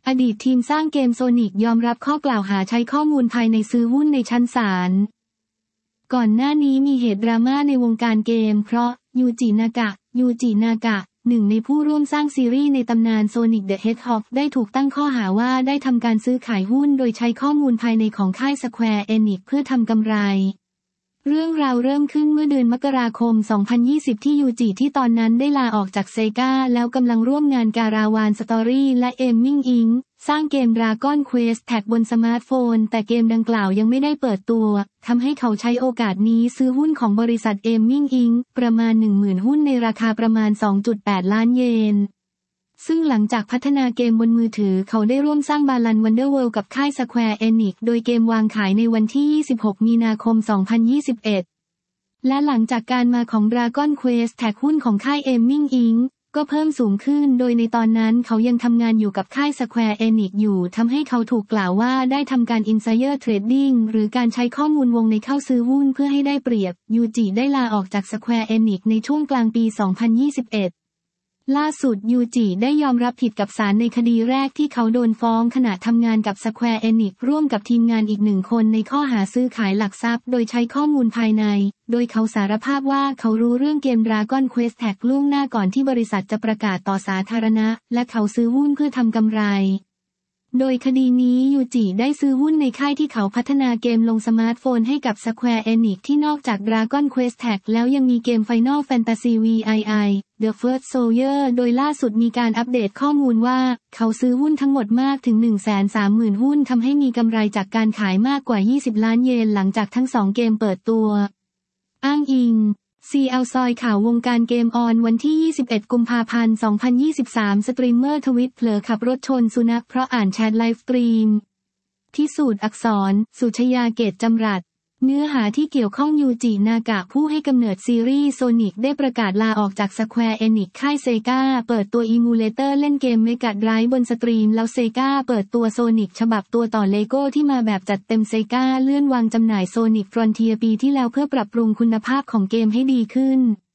อดีตทีมสร้างเกมโซนิกยอมรับข้อกล่าวหาใช้ข้อมูลภายในซื้อหุ้นในชั้นศาลก่อนหน้านี้มีเหตุดราม่าในวงการเกมเพราะยูจินากะหนึ่งในผู้ร่วมสร้างซีรีส์ในตำนาน Sonic the Hedgehog ได้ถูกตั้งข้อหาว่าได้ทำการซื้อขายหุ้นโดยใช้ข้อมูลภายในของค่าย Square Enix เพื่อทำกำไรเรื่องราวเริ่มขึ้นเมื่อเดือนมกราคม 2020 ที่ยูจิที่ตอนนั้นได้ลาออกจากเซกาแล้วกำลังร่วมงานการาวานสตอรี่และเอมมิ่งอิงสร้างเกม Dragon Quest Tag บนสมาร์ทโฟนแต่เกมดังกล่าวยังไม่ได้เปิดตัวทำให้เขาใช้โอกาสนี้ซื้อหุ้นของบริษัทเอมมิ่งอิงประมาณ 10,000 หุ้นในราคาประมาณ 2.8 ล้านเยนซึ่งหลังจากพัฒนาเกมบนมือถือเขาได้ร่วมสร้างบาลัน Wonderworld กับค่าย Square Enix โดยเกมวางขายในวันที่ 26 มีนาคม 2021 และหลังจากการมาของ Dragon Quest Tag หุ้นของค่าย Aiming Inc. ก็เพิ่มสูงขึ้นโดยในตอนนั้นเขายังทำงานอยู่กับค่าย Square Enix อยู่ทำให้เขาถูกกล่าวว่าได้ทำการ Insider Trading หรือการใช้ข้อมูลวงในเข้าซื้อหุ้นเพื่อให้ได้เปรียบยูจิได้ลาออกจาก Square Enix ในช่วงกลางปี 2021ล่าสุดยูจิได้ยอมรับผิดกับศาลในคดีแรกที่เขาโดนฟ้องขณะทำงานกับ Square Enix ร่วมกับทีมงานอีก1 คนในข้อหาซื้อขายหลักทรัพย์โดยใช้ข้อมูลภายในโดยเขาสารภาพว่าเขารู้เรื่องเกม Dragon Quest Tag ล่วงหน้าก่อนที่บริษัทจะประกาศต่อสาธารณะและเขาซื้อหุ้นเพื่อทำกำไรโดยคดีนี้ยูจิได้ซื้อหุ้นในค่ายที่เขาพัฒนาเกมลงสมาร์ทโฟนให้กับ Square Enix ที่นอกจาก Dragon Quest Tag แล้วยังมีเกม Final Fantasy VII The First Soldier โดยล่าสุดมีการอัปเดตข้อมูลว่าเขาซื้อหุ้นทั้งหมดมากถึง 130,000 หุ้นทำให้มีกำไรจากการขายมากกว่า 20 ล้านเยนหลังจากทั้ง2เกมเปิดตัวอ้างอิงCL ซอยข่าววงการเกมออนวันที่ 21 กุมภาพันธ์ 2023 สตรีมเมอร์ทวิตเผลอขับรถชนสุนัขเพราะอ่านแชทไลฟ์สตรีมพิสูจน์อักษรสุชยาเกตจำรัดเนื้อหาที่เกี่ยวข้องยูจินากะผู้ให้กำเนิดซีรีส์โซนิกได้ประกาศลาออกจาก Square Enix ค่ายเซกาเปิดตัวอีมูเลเตอร์เล่นเกมเมกะไดรฟ์บนสตรีมแล้วเซกาเปิดตัวโซนิกฉบับตัวต่อเลโก้ที่มาแบบจัดเต็มเซกาเลื่อนวางจำหน่ายโซนิกฟรอนเทียร์ปีที่แล้วเพื่อปรับปรุงคุณภาพของเกมให้ดีขึ้น